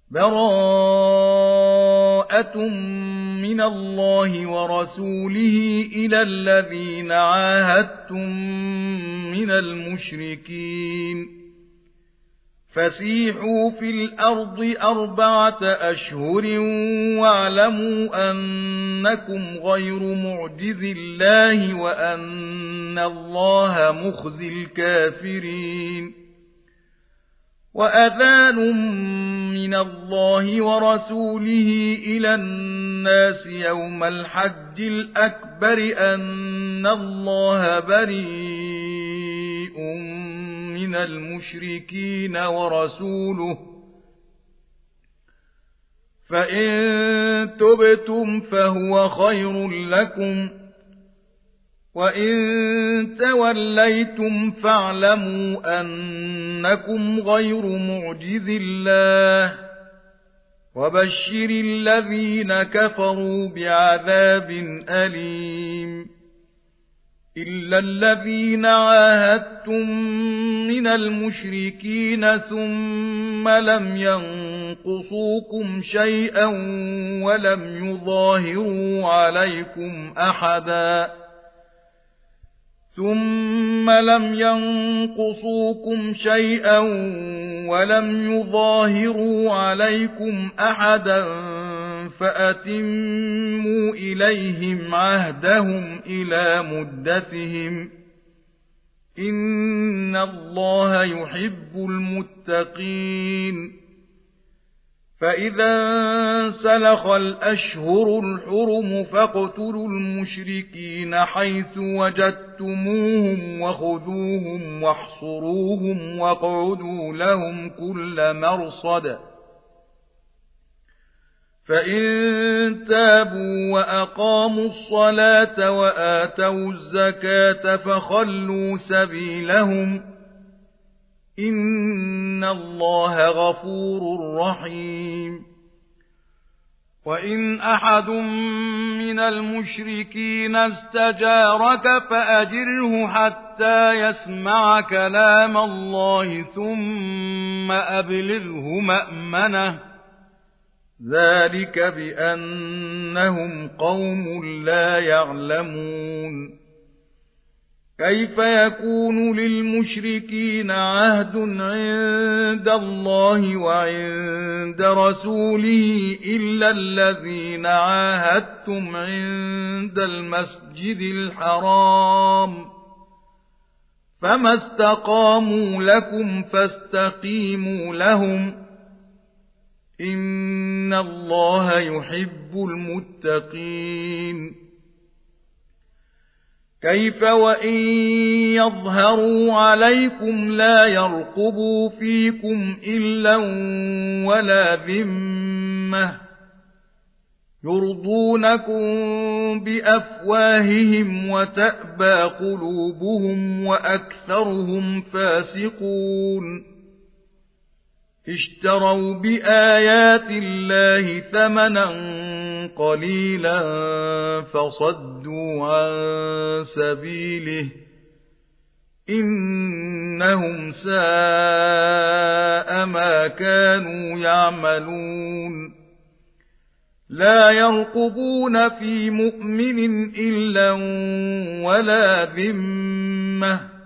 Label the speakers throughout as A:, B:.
A: براءة من الله ورسوله إلى الذين عاهدتم من المشركين فسيحوا في الأرض 4 أشهر واعلموا أنكم غير معجز الله وأن الله مخزي الكافرين وأذان من الله ورسوله إلى الناس يوم الحج الأكبر أن الله بريء من المشركين ورسوله فإن تبتم فهو خير لكم وإن توليتم فاعلموا أنكم غير معجز الله وبشر الذين كفروا بعذاب أليم إلا الذين عاهدتم من المشركين ثم لم ينقصوكم شيئا ولم يظاهروا عليكم أحدا فأتموا إليهم عهدهم إلى مدتهم إن الله يحب المتقين فإذا انسلخ الأشهر الحرم فاقتلوا المشركين حيث وجدتموهم وخذوهم واحصروهم واقعدوا لهم كل مرصد فإن تابوا وأقاموا الصلاة وآتوا الزكاة فخلوا سبيلهم إن الله غفور رحيم وإن أحد من المشركين استجارك فأجره حتى يسمع كلام الله ثم أبلغه مأمنه ذلك بأنهم قوم لا يعلمون كيف يكون للمشركين عهد عند الله وعند رسوله إلا الذين عاهدتم عند المسجد الحرام فما استقاموا لكم فاستقيموا لهم إن الله يحب المتقين كيف وإن يظهروا عليكم لا يرقبوا فيكم إلا ولا ذمة يرضونكم بأفواههم وتأبى قلوبهم وأكثرهم فاسقون اشتروا بآيات الله ثمنا قليلا فصدوا عن سبيله إنهم ساء ما كانوا يعملون لا يرقبون في مؤمن إلا ولا ذمة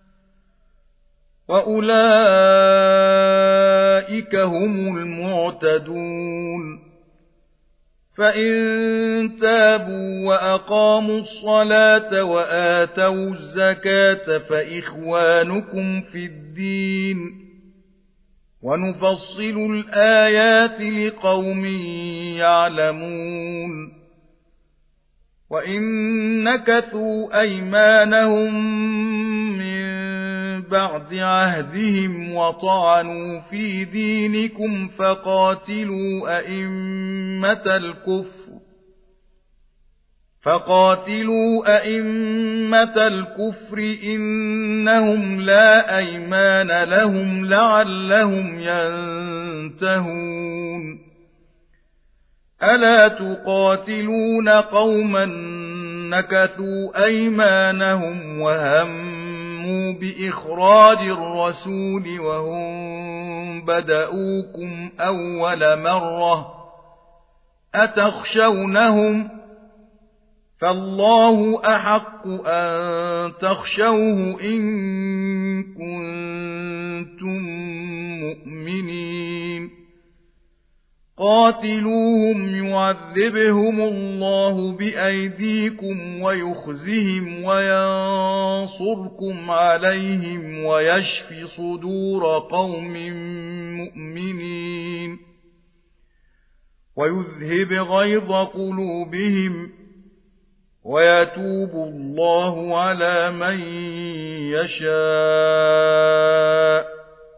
A: وأولئك هم المعتدون فإن تابوا وأقاموا الصلاة وآتوا الزكاة فإخوانكم في الدين ونفصل الآيات لقوم يعلمون وإن نكثوا أيمانهم من بعد عهدهم وطعنوا في دينكم فقاتلوا أئمة الكفر إنهم لا أيمان لهم لعلهم ينتهون ألا تقاتلون قوما نكثوا أيمانهم وهموا بإخراج الرسول وهم بدؤوكم أول مرة أتخشونهم فالله أحق أن تخشوه إن كنتم مؤمنين قاتلوهم يعذبهم الله بأيديكم ويخزهم وينصركم عليهم ويشف صدور قوم مؤمنين ويذهب غيظ قلوبهم ويتوب الله على من يشاء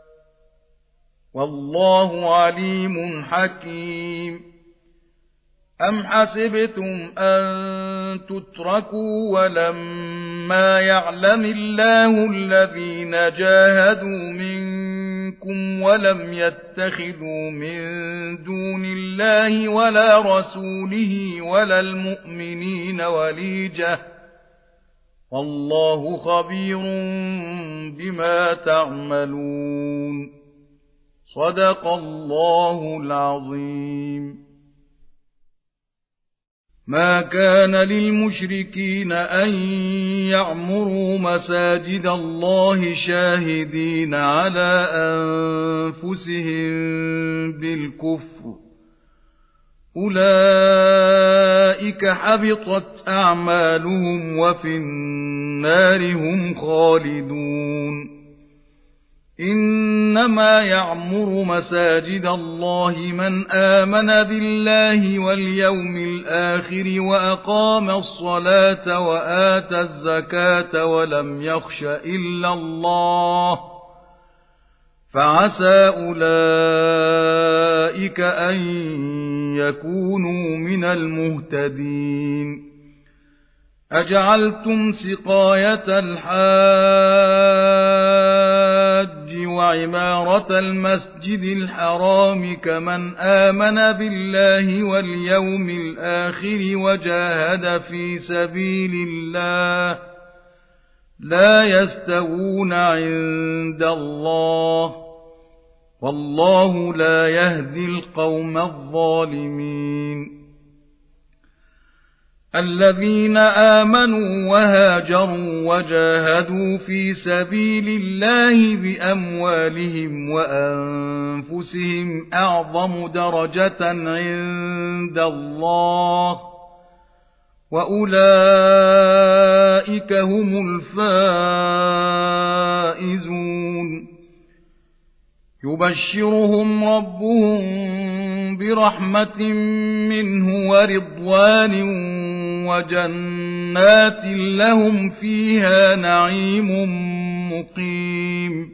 A: والله عليم حكيم أم حسبتم أن تتركوا ولما يعلم الله الذين جاهدوا منكم ولم يتخذوا من دون الله ولا رسوله ولا المؤمنين وليجة والله خبير بما تعملون صدق الله العظيم ما كان للمشركين أن يعمروا مساجد الله شاهدين على أنفسهم بالكفر أولئك حبطت أعمالهم وفي النار هم خالدون إنما يعمر مساجد الله من آمن بالله واليوم الآخر وأقام الصلاة وآتى الزكاة ولم يخش إلا الله فعسى أولئك أن يكونوا من المهتدين أجعلتم سقاية الحاج وعمارة المسجد الحرام كمن آمن بالله واليوم الآخر وجاهد في سبيل الله لا يستوون عند الله والله لا يهدي القوم الظالمين الذين آمنوا وهاجروا وجاهدوا في سبيل الله بأموالهم وأنفسهم أعظم درجة عند الله وأولئك هم الفائزون يبشرهم ربهم برحمة منه ورضوان وجنات لهم فيها نعيم مقيم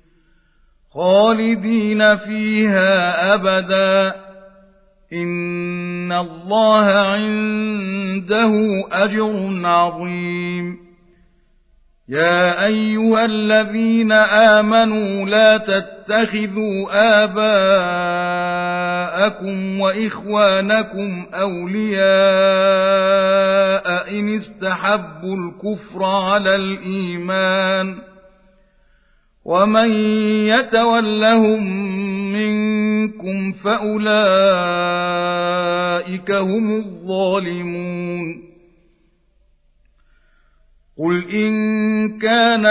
A: خالدين فيها أبدا إن الله عنده أجر عظيم يا أيها الذين آمنوا لا تتخذوا آباءكم وإخوانكم أولياء إن استحبوا الكفر على الإيمان ومن يتولهم منكم فأولئك هم الظالمون قل إن كان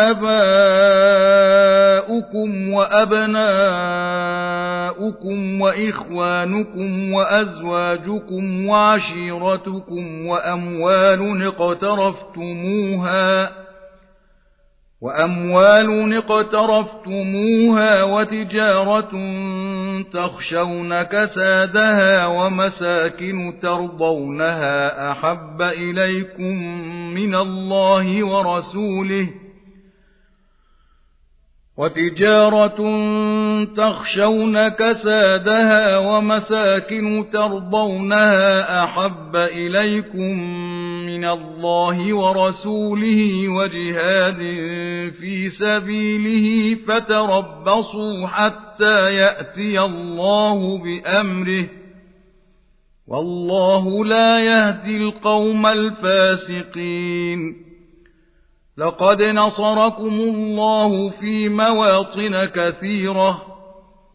A: آباؤكم وأبناؤكم وإخوانكم وأزواجكم وعشيرتكم وأموال اقترفتموها وتجارة تخشون كسادها ومساكن ترضونها أحب إليكم من الله ورسوله وجهاد في سبيله فتربصوا حتى يأتي الله بأمره والله لا يهدي القوم الفاسقين لقد نصركم الله في مواطن كثيرة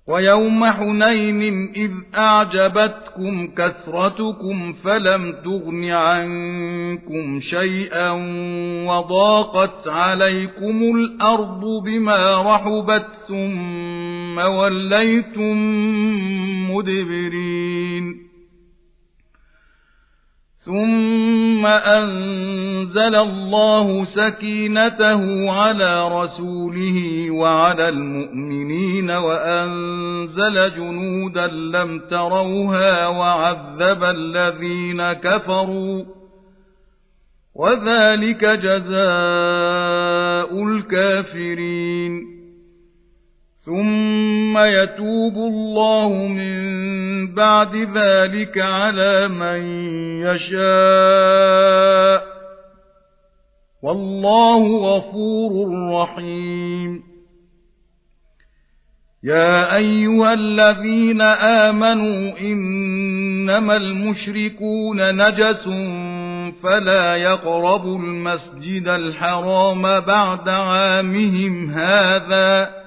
A: ويوم حنين إذ أعجبتكم كثرتكم فلم تغن عنكم شيئا وضاقت عليكم الأرض بما رحبت ثم وليتم مدبرين ثم أنزل الله سكينته على رسوله وعلى المؤمنين وأنزل جنودا لم تروها وعذب الذين كفروا وذلك جزاء الكافرين ثم يتوب الله من بعد ذلك على من يشاء والله غفور رحيم يا أيها الذين آمنوا إنما المشركون نجس فلا يقربوا المسجد الحرام بعد عامهم هذا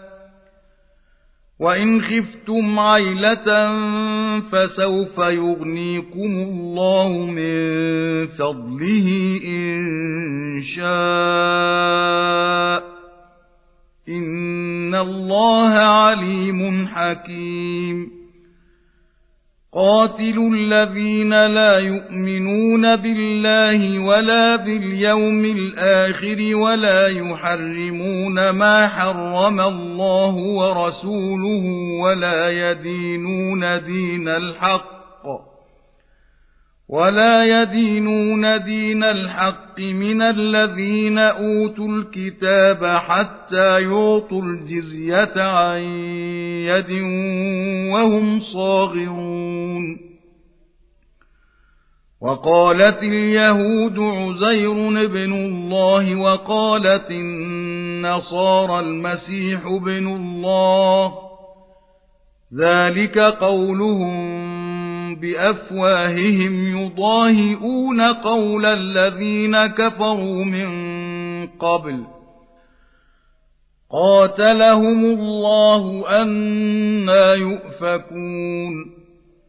A: وإن خفتم عيلة فسوف يغنيكم الله من فضله إن شاء إن الله عليم حكيم قاتلوا الذين لا يؤمنون بالله ولا باليوم الآخر ولا يحرمون ما حرم الله ورسوله ولا يدينون دين الحق من الذين أوتوا الكتاب حتى يعطوا الجزية عن يد وهم صاغرون وقالت اليهود عزير ابن الله وقالت النصارى المسيح ابن الله ذلك قولهم بأفواههم يضاهئون قول الذين كفروا من قبل قاتلهم الله أنى يؤفكون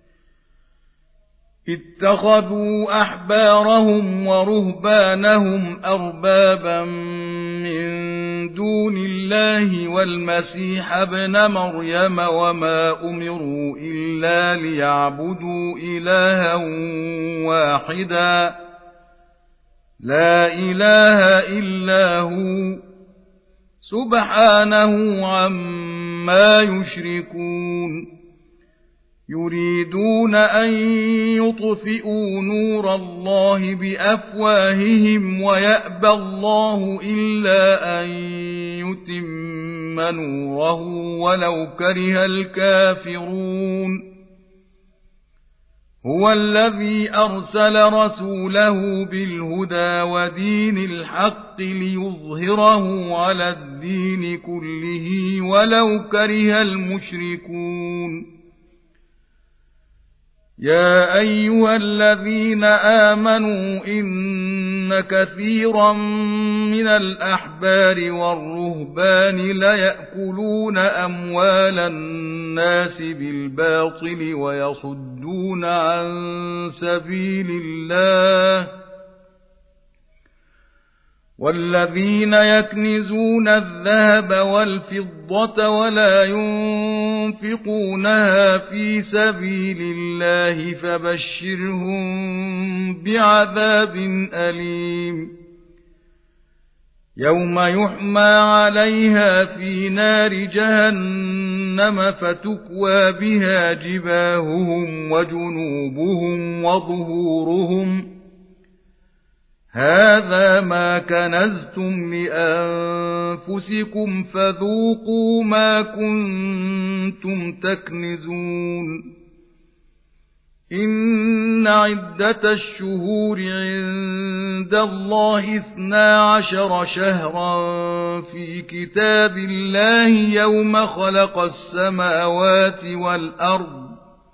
A: اتخذوا أحبارهم ورهبانهم أربابا من دون الله والمسيح ابن مريم وما أمروا إلا ليعبدوا إلها واحدا لا إله إلا هو سبحانه عما يشركون يريدون أن يطفئوا نور الله بأفواههم ويأبى الله إلا أن يتم نوره ولو كره الكافرون هو الذي أرسل رسوله بالهدى ودين الحق ليظهره على الدين كله ولو كره المشركون يا أيها الذين آمنوا إن كثيرا من الأحبار والرهبان ليأكلون أموال الناس بالباطل ويصدون عن سبيل الله والذين يكنزون الذهب والفضة ولا ينفقونها في سبيل الله فبشرهم بعذاب أليم يوم يحمى عليها في نار جهنم فتكوى بها جباههم وجنوبهم وظهورهم هذا ما كنزتم لأنفسكم فذوقوا ما كنتم تكنزون إن عدة الشهور عند الله 12 شهرا في كتاب الله يوم خلق السماوات والأرض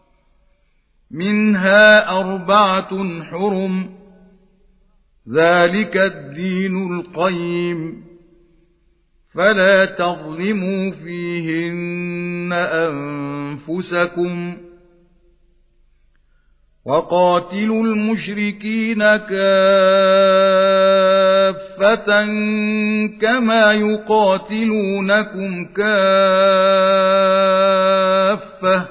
A: منها 4 حرم ذلك الدين القيم فلا تظلموا فيهن أنفسكم وقاتلوا المشركين كافة كما يقاتلونكم كافة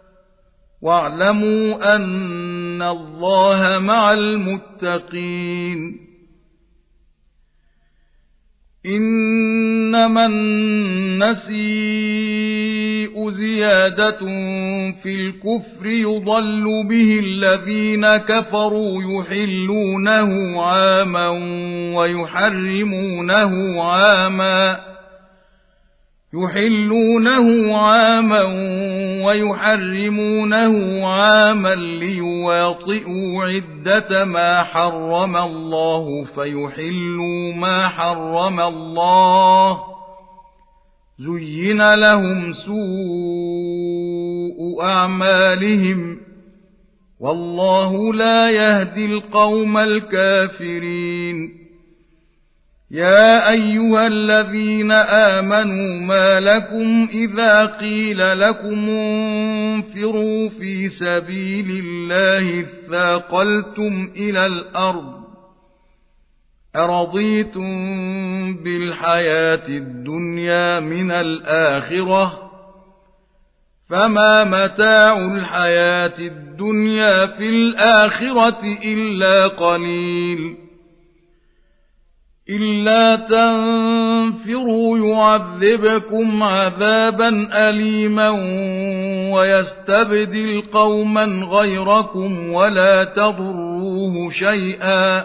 A: واعلموا أن الله مع المتقين إنما النسيء زيادة في الكفر يضل به الذين كفروا يحلونه عاما ويحرمونه عاما ليواطئوا عدة ما حرم الله فيحلوا ما حرم الله زين لهم سوء أعمالهم والله لا يهدي القوم الكافرين يا أيها الذين آمنوا ما لكم إذا قيل لكم انفروا في سبيل الله اثاقلتم إلى الأرض أرضيتم بالحياة الدنيا من الآخرة فما متاع الحياة الدنيا في الآخرة إلا قليل إلا تنفروا يعذبكم عذابا أليما ويستبدل قوما غيركم ولا تضروه شيئا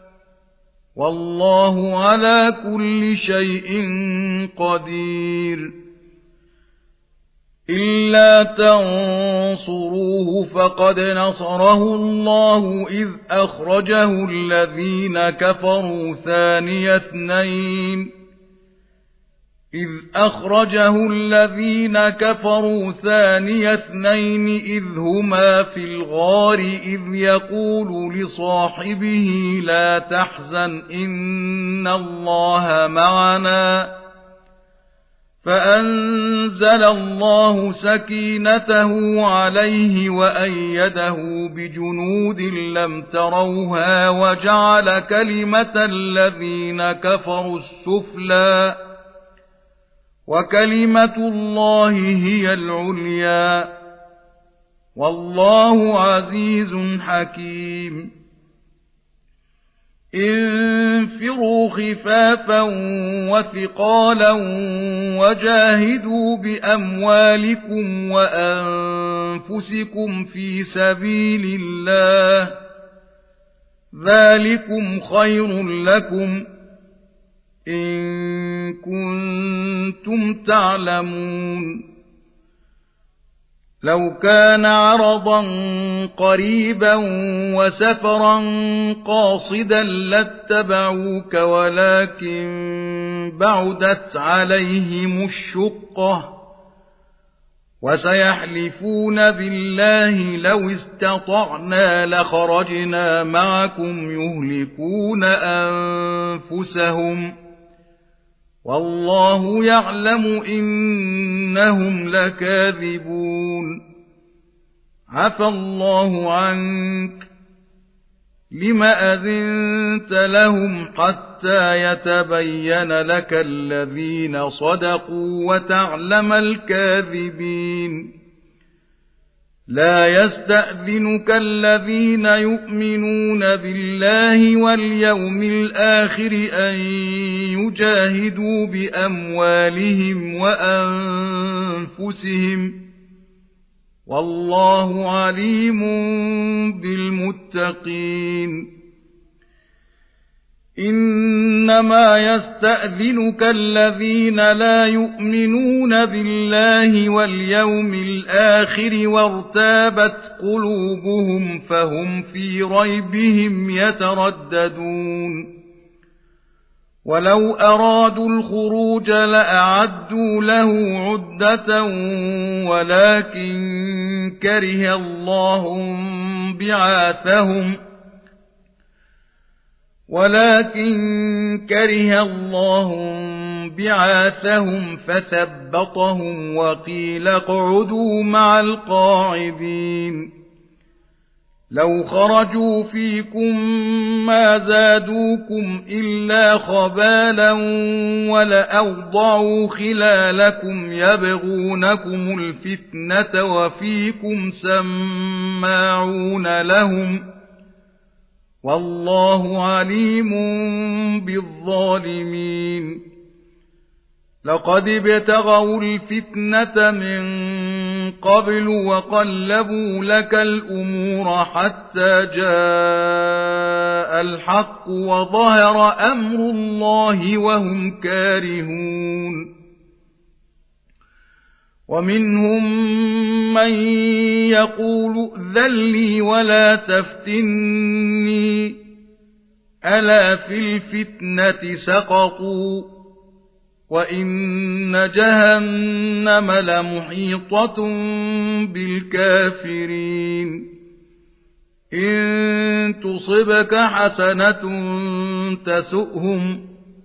A: والله على كل شيء قدير إلا تنصروه فقد نصره الله إذ أخرجه الذين كفروا ثاني اثنين إذ هما في الغار إذ يقول لصاحبه لا تحزن إن الله معنا فأنزل الله سكينته عليه وأيده بجنود لم تروها وجعل كلمة الذين كفروا السفلى وكلمة الله هي العليا والله عزيز حكيم انفروا خفافا وثقالا وجاهدوا بأموالكم وأنفسكم في سبيل الله ذلكم خير لكم إن كنتم تعلمون لو كان عرضا قريبا وسفرا قاصدا لاتبعوك ولكن بعدت عليهم الشقة وسيحلفون بالله لو استطعنا لخرجنا معكم يهلكون أنفسهم والله يعلم إنهم لكاذبون عفى الله عنك لم أذنت لهم حتى يتبين لك الذين صدقوا وتعلم الكاذبين لا يستأذنك الذين يؤمنون بالله واليوم الآخر أن يجاهدوا بأموالهم وأنفسهم والله عليم بالمتقين إنما يستأذنك الذين لا يؤمنون بالله واليوم الآخر وارتابت قلوبهم فهم في ريبهم يترددون ولو أرادوا الخروج لأعدوا له عدة ولكن كره الله بعاثهم فثبطهم وقيل اقعدوا مع القاعدين لو خرجوا فيكم ما زادوكم إلا خبالا ولأوضعوا خلالكم يبغونكم الفتنة وفيكم سماعون لهم والله عليم بالظالمين لقد ابتغوا الفتنة من قبل وقلبوا لك الأمور حتى جاء الحق وظهر أمر الله وهم كارهون ومنهم من يقول ائذن لي ولا تفتني ألا في الفتنة سقطوا وإن جهنم لمحيطة بالكافرين إن تصبك حسنة تسؤهم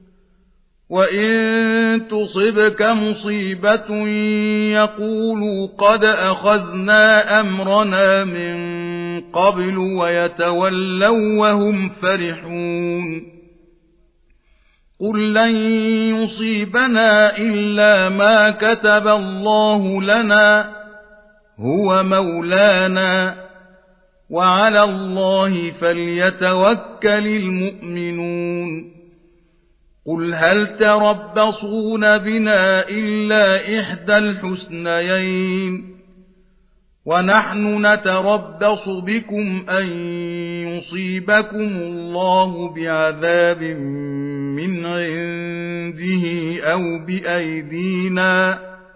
A: وإن تصبك مصيبة يقولوا قد أخذنا أمرنا من قبل ويتولوا وهم فرحون قل لن يصيبنا إلا ما كتب الله لنا هو مولانا وعلى الله فليتوكل المؤمنون قل هل تربصون بنا إلا إحدى الحسنيين ونحن نتربص بكم أن يصيبكم الله بعذاب من عنده أو بأيدينا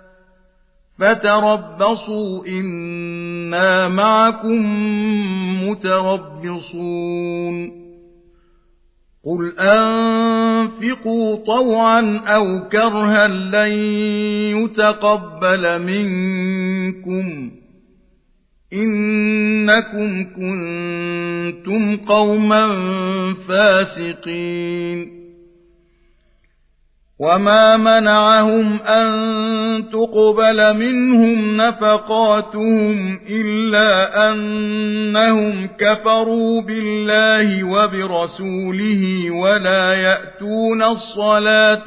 A: فتربصوا إنا معكم متربصون قل أنفقوا طوعا أو كرها لن يتقبل منكم إنكم كنتم قوما فاسقين وما منعهم أن تقبل منهم نفقاتهم إلا أنهم كفروا بالله وبرسوله ولا يأتون الصلاة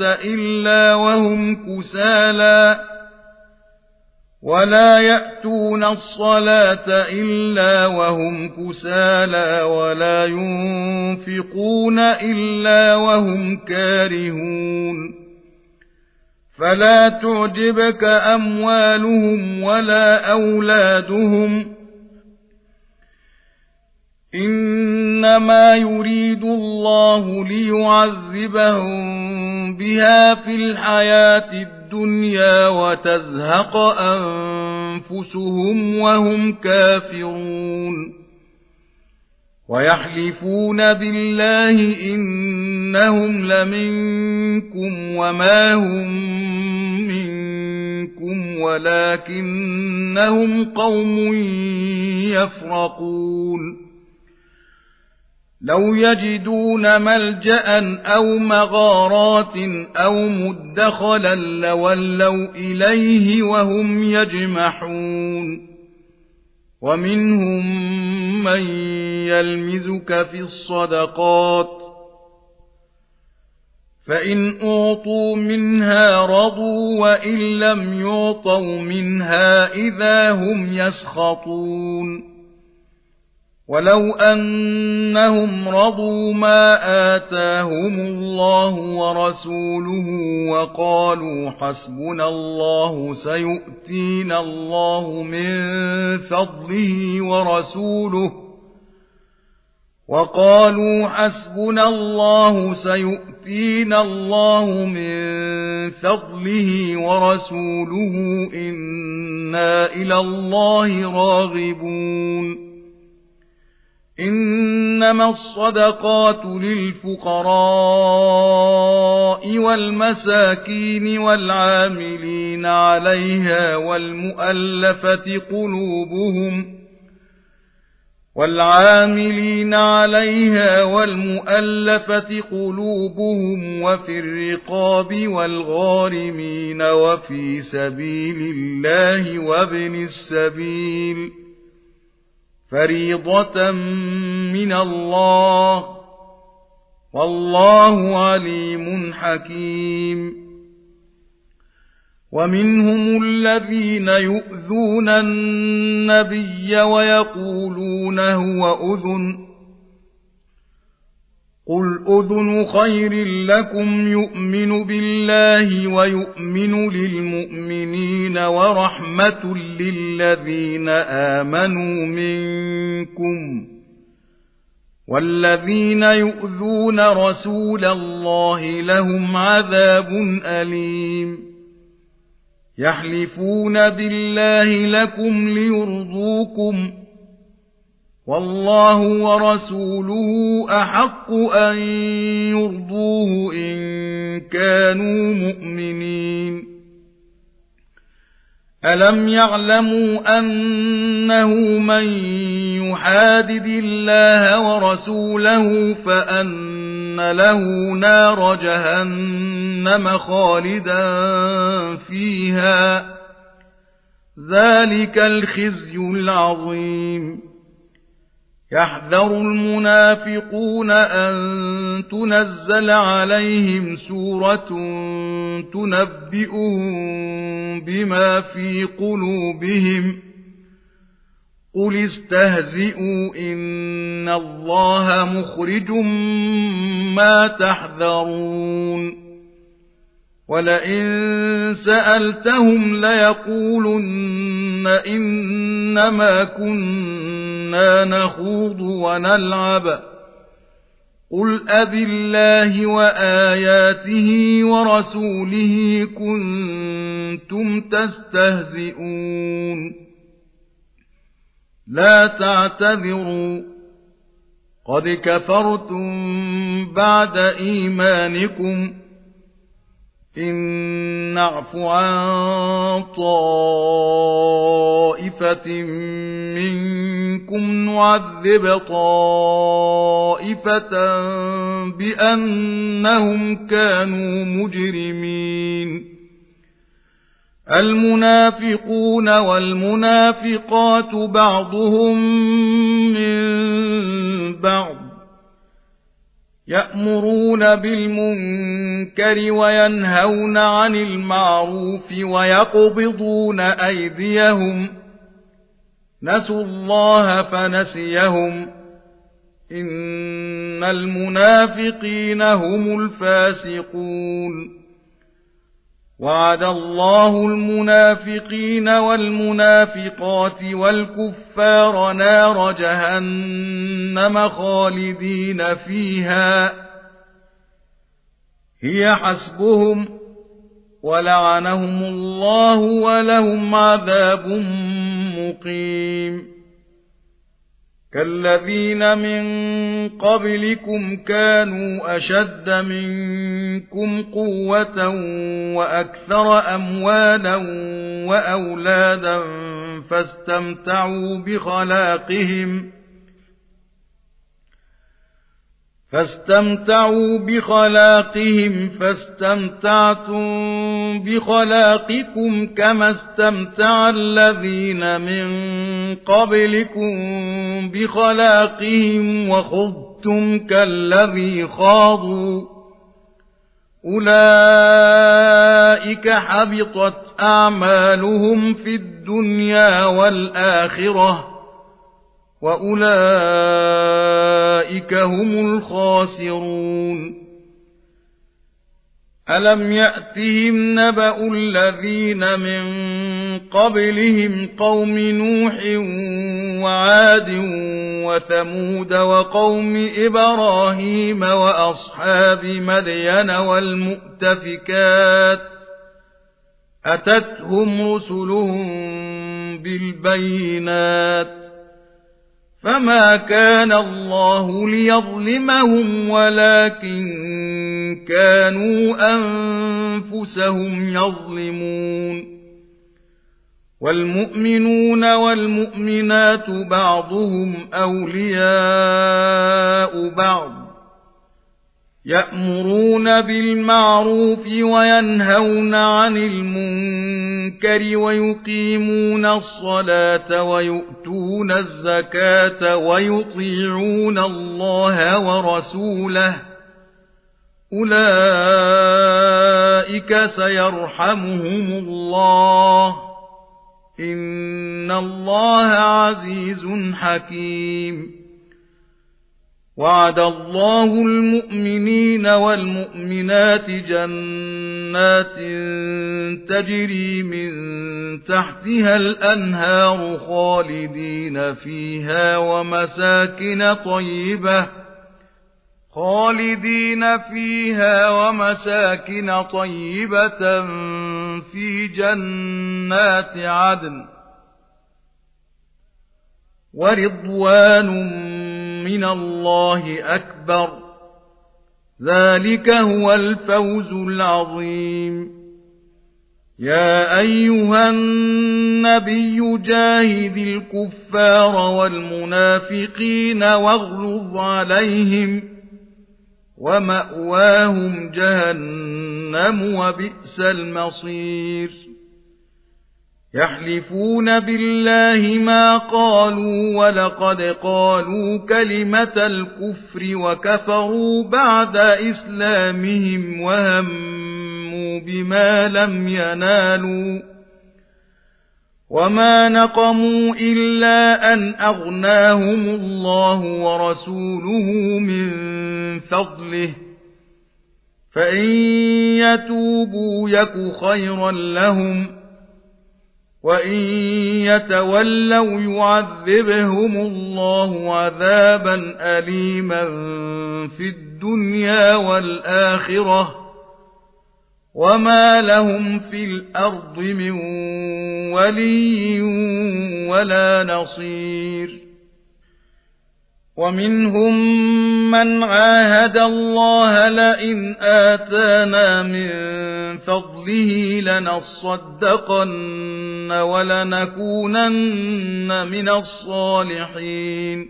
A: إلا وهم كسالى ولا ينفقون إلا وهم كارهون فلا تعجبك أموالهم ولا أولادهم إنما يريد الله ليعذبهم بها في الحياة الدنيا وتزهق أنفسهم وهم كافرون ويحلفون بالله إنهم لمنكم وما هم منكم ولكنهم قوم يفرقون لو يجدون ملجأ أو مغارات أو مدخلا لولوا إليه وهم يجمحون ومنهم من يلمزك في الصدقات فإن أعطوا منها رضوا وإن لم يعطوا منها إذا هم يسخطون ولو أنهم رضوا ما آتاهم الله ورسوله وقالوا حسبنا الله سيؤتينا الله من فضله ورسوله إنا إلى الله راغبون إنما الصدقات للفقراء والمساكين والعاملين عليها والمؤلفة قلوبهم والعاملين عليها والمؤلفة قلوبهم وفي الرقاب والغارمين وفي سبيل الله وابن السبيل فريضة من الله والله عليم حكيم. ومنهم الذين يؤذون النبي ويقولون هو أذن قل أذن خير لكم يؤمن بالله ويؤمن للمؤمنين ورحمة للذين آمنوا منكم والذين يؤذون رسول الله لهم عذاب أليم. يحلفون بالله لكم ليرضوكم والله ورسوله أحق أن يرضوه إن كانوا مؤمنين. ألم يعلموا أنه من يحادد الله ورسوله فأن له نار جهنم خالدا فيها ذلك الخزي العظيم. يحذر المنافقون أن تنزل عليهم سورة تنبئهم بما في قلوبهم قل استهزئوا إن الله مخرج ما تحذرون. ولئن سألتهم ليقولن إنما كنا نخوض ونلعب قل أبالله وآياته ورسوله كنتم تستهزئون لا تعتذروا قد كفرتم بعد إيمانكم إن نعف عن طائفة منكم نعذب طائفة بأنهم كانوا مجرمين. المنافقون والمنافقات بعضهم من بعض يأمرون بالمنكر وينهون عن المعروف ويقبضون أيديهم نسوا الله فنسيهم إن المنافقين هم الفاسقون. وعد الله المنافقين والمنافقات والكفار نار جهنم خالدين فيها هي حسبهم ولعنهم الله ولهم عذاب مقيم. كالذين من قبلكم كانوا أشد منكم قوة وأكثر أموالا وأولادا فاستمتعوا بخلاقهم فاستمتعتم بخلاقكم كما استمتع الذين من قبلكم بخلاقهم وخضتم كالذي خاضوا أولئك حبطت أعمالهم في الدنيا والآخرة وأولئك هم الخاسرون. ألم يأتهم نبأ الذين من قبلهم قوم نوح وعاد وثمود وقوم إبراهيم وأصحاب مدين والمؤتفكات أتتهم رسلهم بالبينات فما كان الله ليظلمهم ولكن كانوا أنفسهم يظلمون. والمؤمنون والمؤمنات بعضهم أولياء بعض يأمرون بالمعروف وينهون عن المنكر ويقيمون الصلاة ويؤتون الزكاة ويطيعون الله ورسوله أولئك سيرحمهم الله إن الله عزيز حكيم وعد الله المؤمنين والمؤمنات جنات تجري من تحتها الأنهار خالدين فيها ومساكن طيبة في جنات عدن ورضوان من الله أكبر ذلك هو الفوز العظيم يا أيها النبي جاهد الكفار والمنافقين واغلظ عليهم ومأواهم جهنم وبئس المصير يحلفون بالله ما قالوا ولقد قالوا كلمة الكفر وكفروا بعد إسلامهم وهموا بما لم ينالوا وما نقموا إلا أن أغناهم الله ورسوله من فضله فإن يتوبوا يك خيرا لهم وإن يتولوا يعذبهم الله عذابا أليما في الدنيا والآخرة وما لهم في الأرض من ولي ولا نصير ومنهم من عاهد الله لئن آتانا من فضله لنصدقن ولنكونن من الصالحين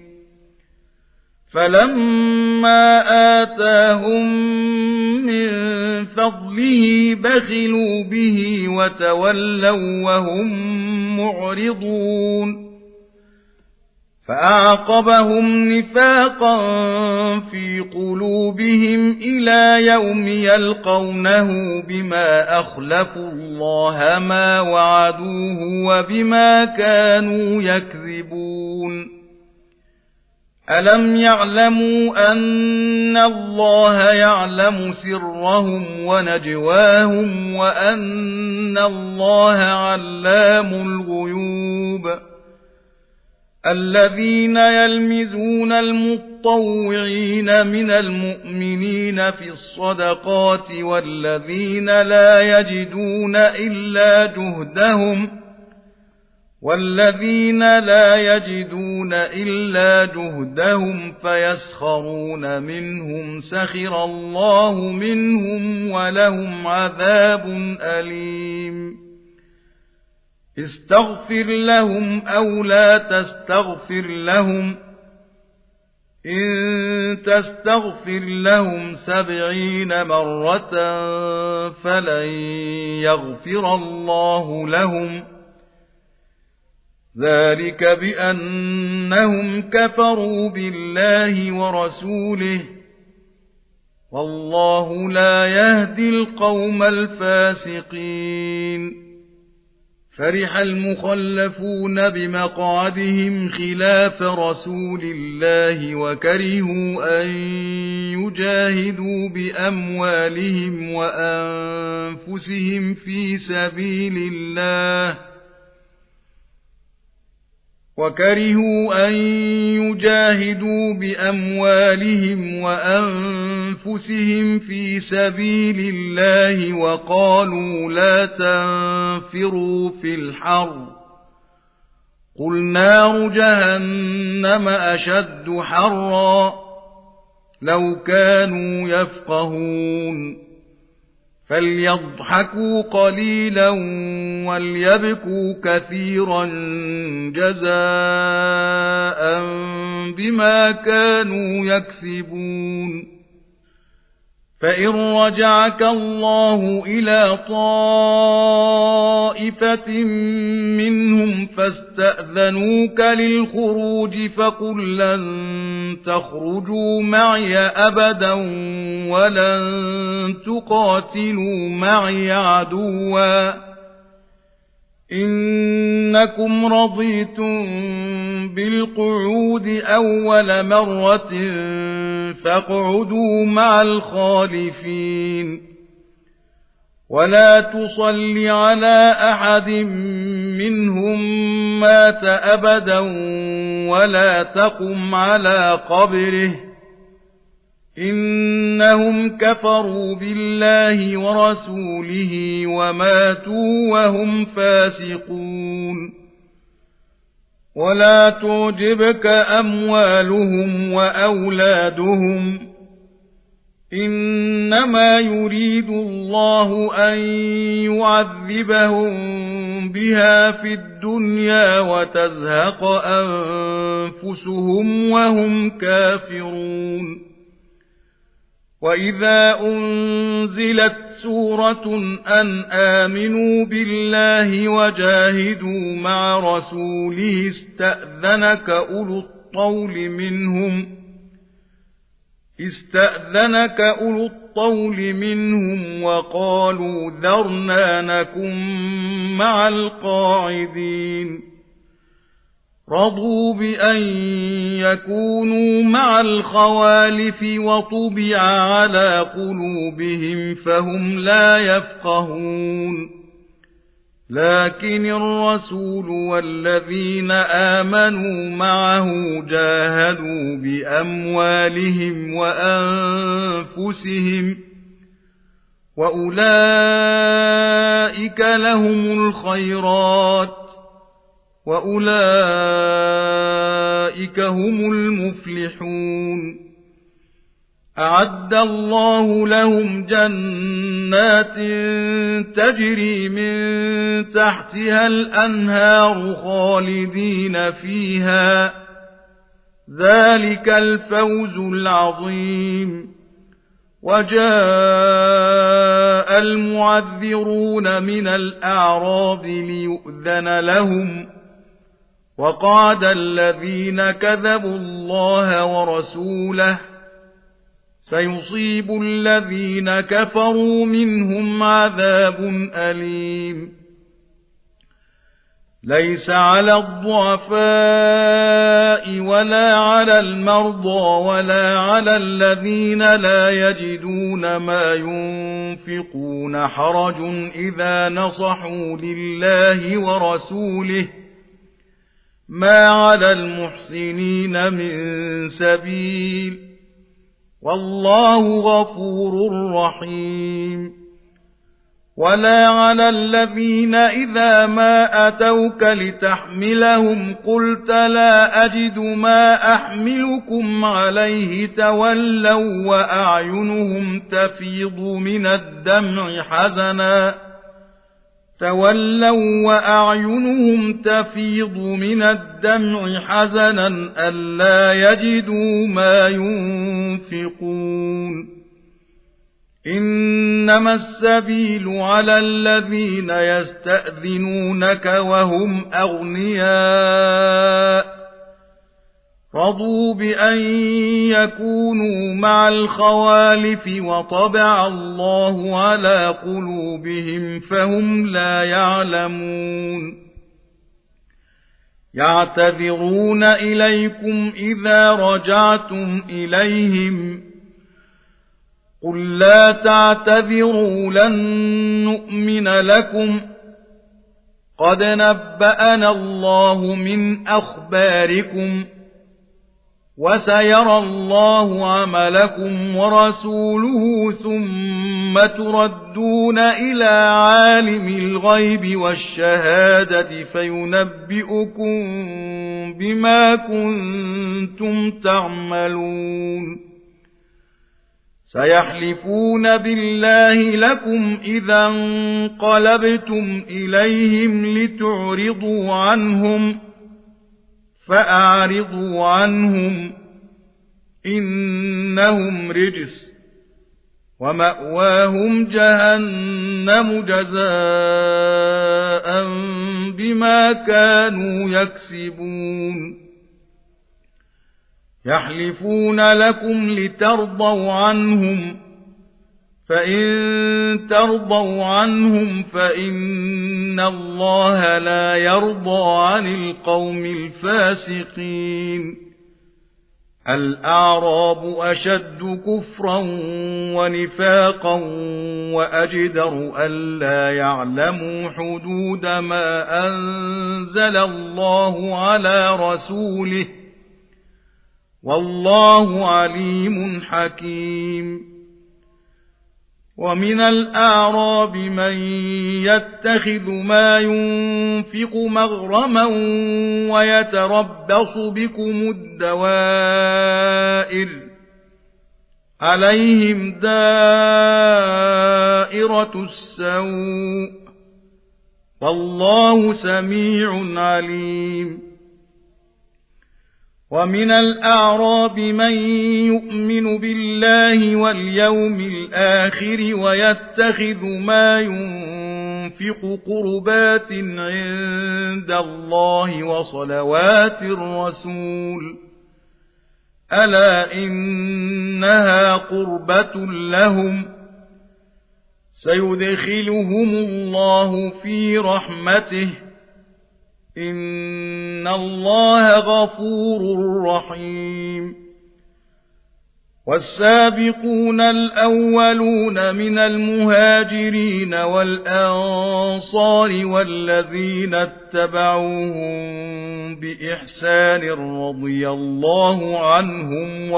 A: فلما آتاهم من فضله بخلوا به وتولوا وهم معرضون فأعقبهم نفاقا في قلوبهم إلى يوم يلقونه بما أخلفوا الله ما وعدوه وبما كانوا يكذبون ألم يعلموا أن الله يعلم سرهم ونجواهم وأن الله علام الغيوب الذين يلمزون المطوعين من المؤمنين في الصدقات والذين لا يجدون إلا جهدهم فيسخرون منهم سخر الله منهم ولهم عذاب أليم استغفر لهم أو لا تستغفر لهم إن تستغفر لهم 70 مرة فلن يغفر الله لهم ذلك بأنهم كفروا بالله ورسوله والله لا يهدي القوم الفاسقين فرح المخلفون بمقعدهم خلاف رسول الله وكرهوا أن يجاهدوا بأموالهم وأنفسهم في سبيل الله وقالوا لا تنفروا في الحر قل نار جهنم أشد حرا لو كانوا يفقهون فليضحكوا قليلا وليبكوا كثيرا جزاء بما كانوا يكسبون. فإن رجعك الله إلى طائفة منهم فاستأذنوك للخروج فقل لن تخرجوا معي أبدا ولن تقاتلوا معي عدوا إنكم رضيتم بالقعود أول مرة فاقعدوا مع الخالفين. ولا تصل على أحد منهم مات أبدا ولا تقم على قبره إنهم كفروا بالله ورسوله وماتوا وهم فاسقون. ولا تعجبك أموالهم وأولادهم إنما يريد الله أن يعذبهم بها في الدنيا وتزهق أنفسهم وهم كافرون. وإذا أنزلت سورة أن آمنوا بالله وجاهدوا مع رسوله استأذنك أولو الطول منهم وقالوا ذرنا نكن مع القاعدين. رضوا بأن يكونوا مع الخوالف وطبع على قلوبهم فهم لا يفقهون. لكن الرسول والذين آمنوا معه جاهدوا بأموالهم وأنفسهم وأولئك لهم الخيرات وأولئك هم المفلحون. أعد الله لهم جنات تجري من تحتها الأنهار خالدين فيها ذلك الفوز العظيم. وجاء المعذرون من الأعراب ليؤذن لهم وقعد الذين كذبوا الله ورسوله سيصيب الذين كفروا منهم عذاب أليم. ليس على الضعفاء ولا على المرضى ولا على الذين لا يجدون ما ينفقون حرج إذا نصحوا لله ورسوله ما على المحسنين من سبيل والله غفور رحيم. ولا على الذين إذا ما أتوك لتحملهم قلت لا أجد ما أحملكم عليه تولوا وأعينهم تفيض من الدمع حزنا ألا يجدوا ما ينفقون. إنما السبيل على الذين يستأذنونك وهم أغنياء رضوا بأن يكونوا مع الخوالف وطبع الله على قلوبهم فهم لا يعلمون. يعتذرون إليكم إذا رجعتم إليهم قل لا تعتذروا لن نؤمن لكم قد نبأنا الله من أخباركم وسيرى الله عملكم ورسوله ثم تردون إلى عالم الغيب والشهادة فينبئكم بما كنتم تعملون. سيحلفون بالله لكم إذا انقلبتم إليهم لتعرضوا عنهم فأعرضوا عنهم إنهم رجس ومأواهم جهنم جزاء بما كانوا يكسبون يحلفون لكم لترضوا عنهم فإن ترضوا عنهم فإن الله لا يرضى عن القوم الفاسقين الأعراب أشد كفرا ونفاقا وأجدر ألا يعلموا حدود ما أنزل الله على رسوله والله عليم حكيم ومن الأعراب من يتخذ ما ينفق مغرما ويتربص بكم الدوائر عليهم دائرة السوء والله سميع عليم ومن الأعراب من يؤمن بالله واليوم الآخر ويتخذ ما ينفق قربات عند الله وصلوات الرسول ألا إنها قربة لهم سيدخلهم الله في رحمته إن الله غفور رحيم والسابقون الأولون من المهاجرين والأنصار والذين اتبعوهم بإحسان رضي الله عنهم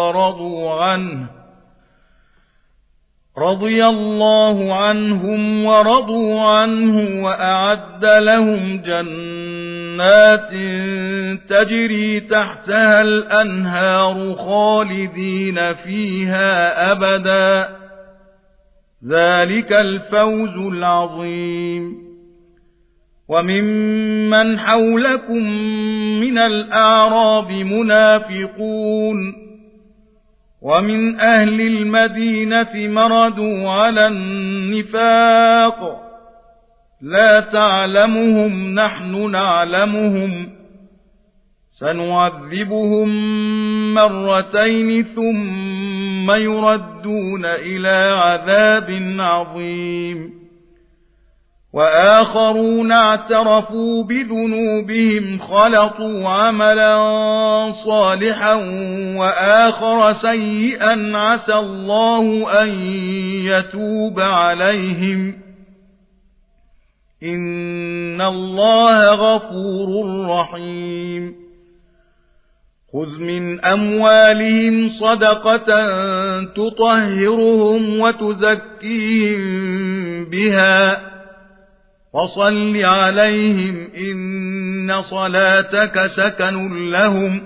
A: ورضوا عنه وأعد لهم جنات تجري تحتها الأنهار خالدين فيها أبدا ذلك الفوز العظيم وممن حولكم من الأعراب منافقون ومن أهل المدينة مردوا على النفاق لا تعلمهم نحن نعلمهم سنعذبهم مرتين ثم يردون إلى عذاب عظيم وآخرون اعترفوا بذنوبهم خلطوا عملا صالحا وآخر سيئا عسى الله أن يتوب عليهم إن الله غفور رحيم خذ من أموالهم صدقة تطهرهم وتزكيهم بها وصل عليهم إن صلاتك سكن لهم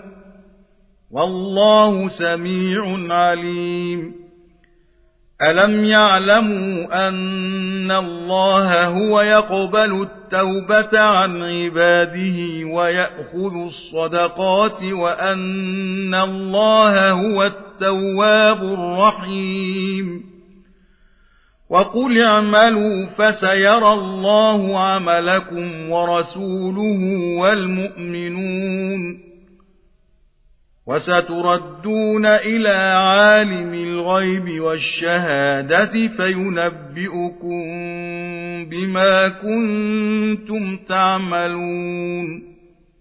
A: والله سميع عليم ألم يعلموا أن الله هو يقبل التوبة عن عباده ويأخذ الصدقات وأن الله هو التواب الرحيم وقل اعملوا فسيرى الله عملكم ورسوله والمؤمنون وستردون إلى عالم الغيب والشهادة فينبئكم بما كنتم تعملون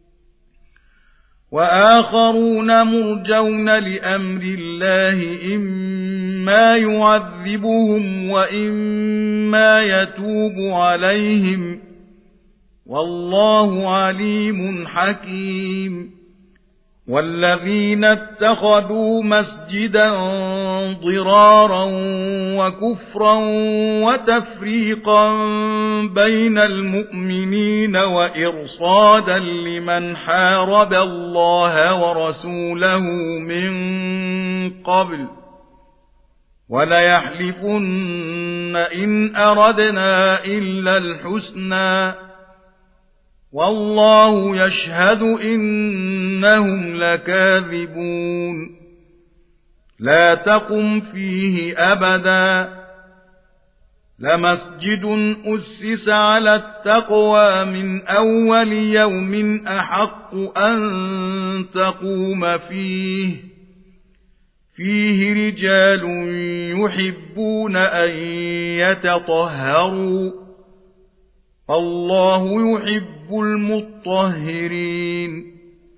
A: وآخرون مرجون لأمر الله إما يعذبهم وإما يتوب عليهم والله عليم حكيم والذين اتخذوا مسجدا ضرارا وكفرا وتفريقا بين المؤمنين وإرصادا لمن حارب الله ورسوله من قبل وليحلفن إن أردنا إلا الحسنى والله يشهد إنهم لكاذبون لا تقم فيه أبدا لمسجد أسس على التقوى من أول يوم أحق أن تقوم فيه رجال يحبون أن يتطهروا الله يحب المطهرين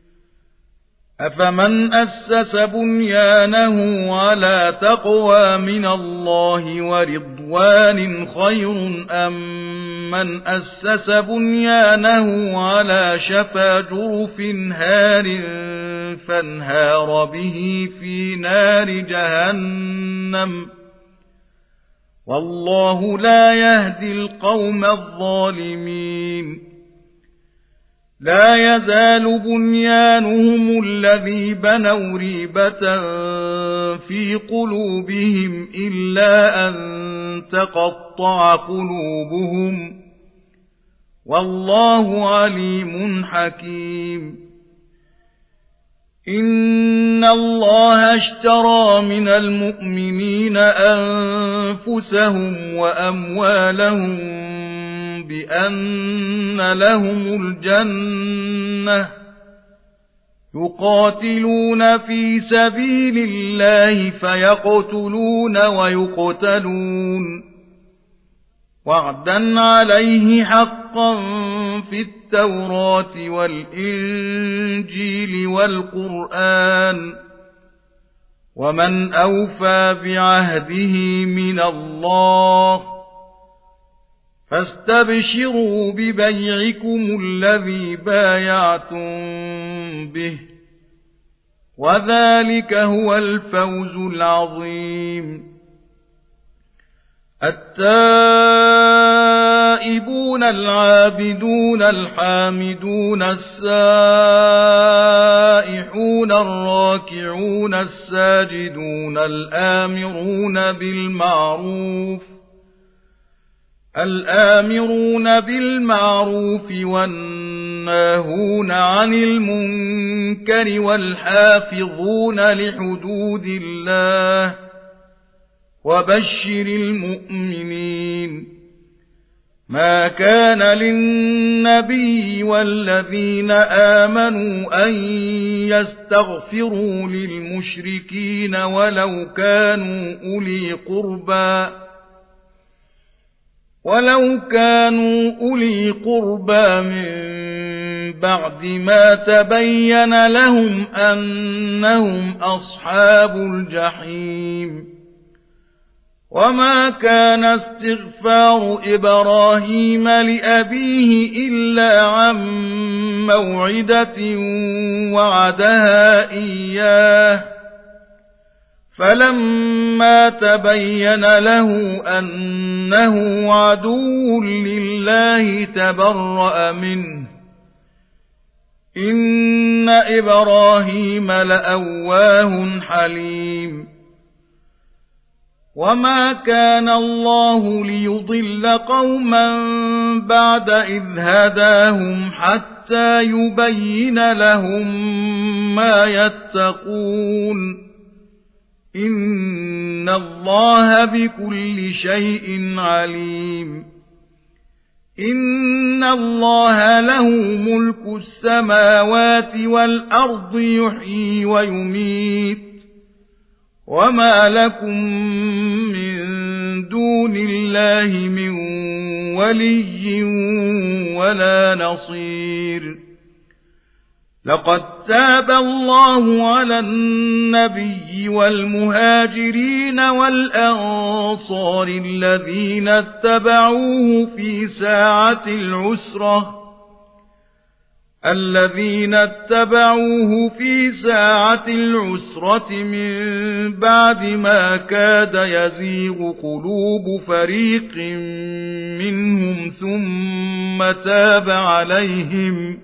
A: أفمن أسس بنيانه على تقوى من الله ورضوان خير أم من أسس بنيانه على شفا جرف هار فانهار به في نار جهنم والله لا يهدي القوم الظالمين لا يزال بنيانهم الذي بنوا ريبة في قلوبهم إلا أن تقطع قلوبهم والله عليم حكيم إن الله اشترى من المؤمنين أنفسهم وأموالهم بأن لهم الجنة يقاتلون في سبيل الله فيقتلون ويقتلون وعدا عليه حقا في التوراة والإنجيل والقرآن ومن أوفى بعهده من الله فاستبشروا ببيعكم الذي بايعتم به وذلك هو الفوز العظيم التائبون العابدون الحامدون السائحون الراكعون الساجدون الآمرون بالمعروف والناهون عن المنكر والحافظون لحدود الله وبشر المؤمنين ما كان للنبي والذين آمنوا أن يستغفروا للمشركين ولو كانوا أولي قربى من بعد ما تبين لهم أنهم أصحاب الجحيم وما كان استغفار إبراهيم لأبيه إلا عن موعدة وعدها إياه فلما تبين له أنه عدو لله تبرأ منه إن إبراهيم لأواه حليم وما كان الله ليضل قوما بعد إذ هداهم حتى يبين لهم ما يتقون إن الله بكل شيء عليم إن الله له ملك السماوات والأرض يحيي ويميت وما لكم من دون الله من ولي ولا نصير لقد تاب الله على النبي والمهاجرين والأنصار الذين اتبعوه في ساعة العسرة من بعد ما كاد يزيغ قلوب فريق منهم ثم تاب عليهم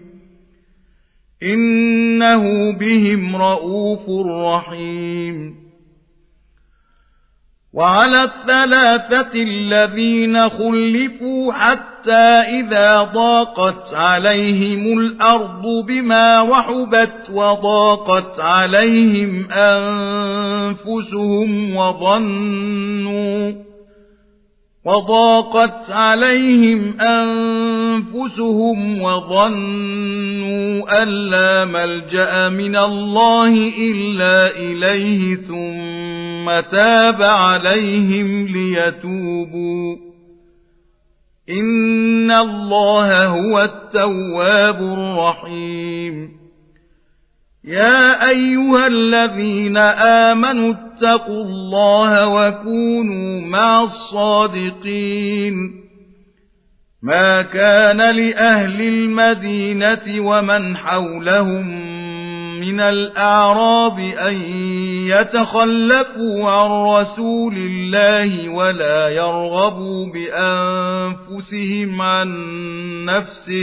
A: إنه بهم رءوف رحيم وعلى الثلاثة الذين خلفوا حتى إذا ضاقت عليهم الأرض بما رحبت وضاقت عليهم أنفسهم وظنوا أن لا ملجأ من الله إلا إليه ثم تاب عليهم ليتوبوا إن الله هو التواب الرحيم يا أيها الذين آمنوا اتقوا الله وكونوا مع الصادقين ما كان لأهل المدينة ومن حولهم من الأعراب أن يتخلفوا عن رسول الله ولا يرغبوا بأنفسهم عن نفسه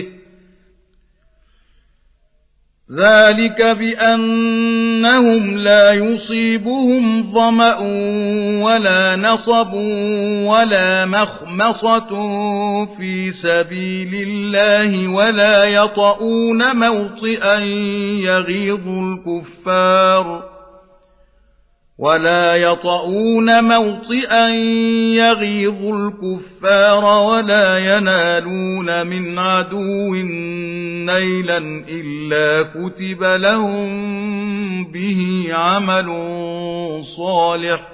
A: ذلك بأنهم لا يصيبهم ظمأ ولا نصب ولا مخمصة في سبيل الله ولا يطؤون موطئا يغيظ الكفار ولا ينالون من عدو نيلا إلا كتب لهم به عمل صالح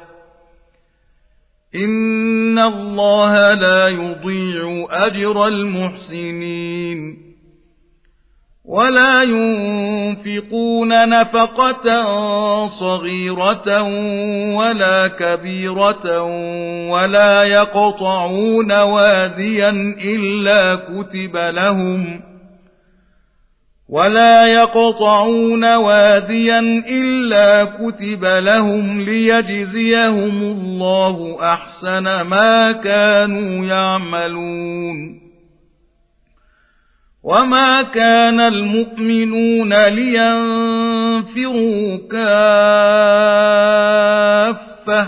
A: إن الله لا يضيع أجر المحسنين ولا ينفقون نفقة صغيرة ولا كبيرة ولا يقطعون واديا إلا كتب لهم ليجزيهم الله أحسن ما كانوا يعملون وما كان المؤمنون لينفروا كافة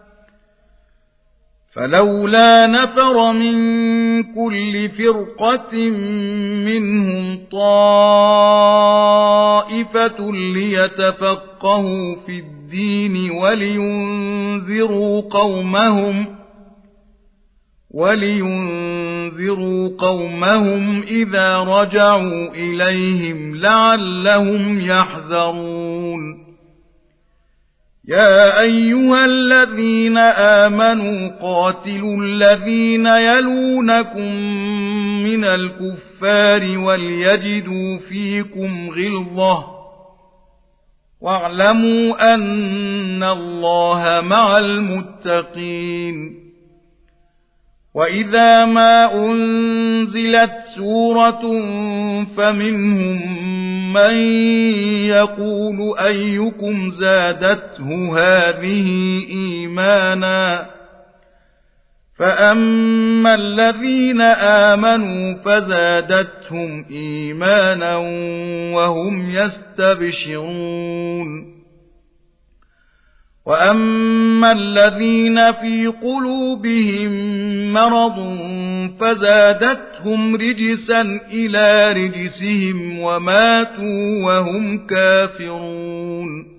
A: فلولا نفر من كل فرقة منهم طائفة ليتفقهوا في الدين ولينذروا قومهم إذا رجعوا إليهم لعلهم يحذرون يا أيها الذين آمنوا قاتلوا الذين يلونكم من الكفار وليجدوا فيكم غلظة واعلموا أن الله مع المتقين وإذا ما أنزلت سورة فمنهم من يقول أيكم زادته هذه إيمانا فأما الذين آمنوا فزادتهم إيمانا وهم يستبشرون وأما الذين في قلوبهم مرض فزادتهم رجسا إلى رجسهم وماتوا وهم كافرون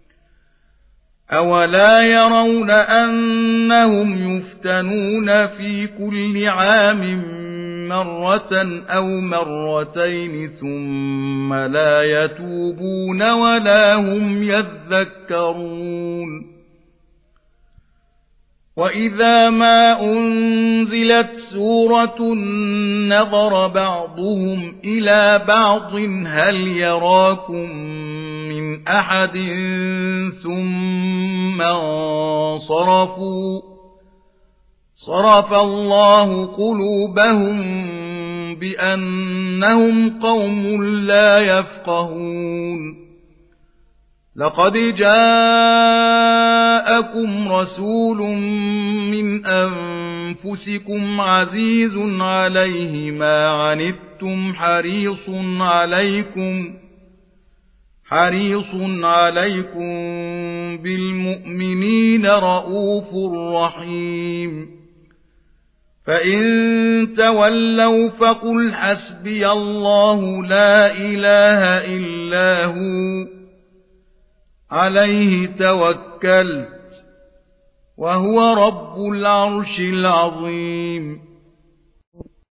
A: أولا يرون أنهم يفتنون في كل عام مرة أو مرتين ثم لا يتوبون ولا هم يذكرون وإذا ما أنزلت سورة نظر بعضهم إلى بعض هل يراكم من أحد ثم انصرفوا صرف الله قلوبهم بأنهم قوم لا يفقهون لقد جاءكم رسول من أنفسكم عزيز حريص عليكم بالمؤمنين رءوف رحيم فإن تولوا فقل حسبي الله لا إله إلا هو عليه توكلت وهو رب العرش العظيم